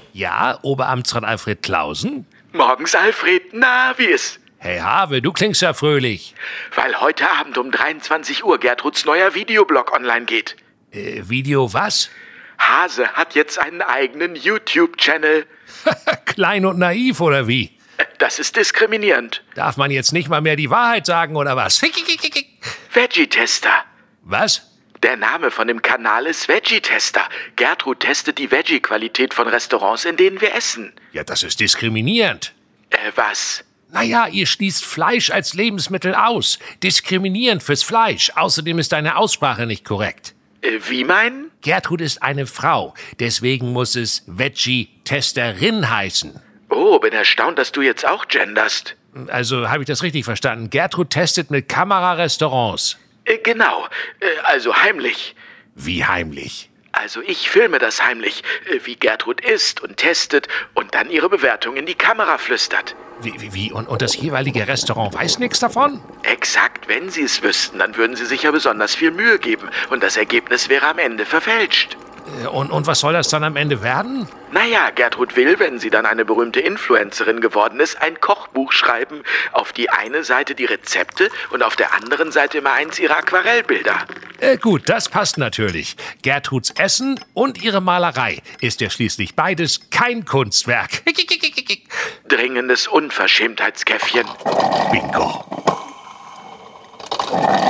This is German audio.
Ja, Oberamtsrat Alfred Clausen? Morgens, Alfred. Na, wie ist? Hey Have, du klingst ja fröhlich. Weil heute Abend um 23 Uhr Gertruds neuer Videoblog online geht. Video was? Hase hat jetzt einen eigenen YouTube-Channel. Klein und naiv, oder wie? Das ist diskriminierend. Darf man jetzt nicht mal mehr die Wahrheit sagen, oder was? Veggie-Tester. Was? Der Name von dem Kanal ist Veggie-Tester. Gertrud testet die Veggie-Qualität von Restaurants, in denen wir essen. Ja, das ist diskriminierend. Was? Naja, ihr schließt Fleisch als Lebensmittel aus. Diskriminierend fürs Fleisch. Außerdem ist deine Aussprache nicht korrekt. Wie meinen? Gertrud ist eine Frau. Deswegen muss es Veggie-Testerin heißen. Oh, bin erstaunt, dass du jetzt auch genderst. Also, habe ich das richtig verstanden? Gertrud testet mit Kamera Restaurants. Genau, also heimlich. Wie heimlich? Also ich filme das heimlich, wie Gertrud isst und testet und dann ihre Bewertung in die Kamera flüstert. Wie? Und das jeweilige Restaurant weiß nichts davon? Exakt, wenn sie es wüssten, dann würden sie sich ja besonders viel Mühe geben und das Ergebnis wäre am Ende verfälscht. Und was soll das dann am Ende werden? Naja, Gertrud will, wenn sie dann eine berühmte Influencerin geworden ist, ein Kochbuch schreiben. Auf die eine Seite die Rezepte und auf der anderen Seite immer eins ihrer Aquarellbilder. Gut, das passt natürlich. Gertruds Essen und ihre Malerei ist ja schließlich beides kein Kunstwerk. Dringendes Unverschämtheitskäffchen. Bingo.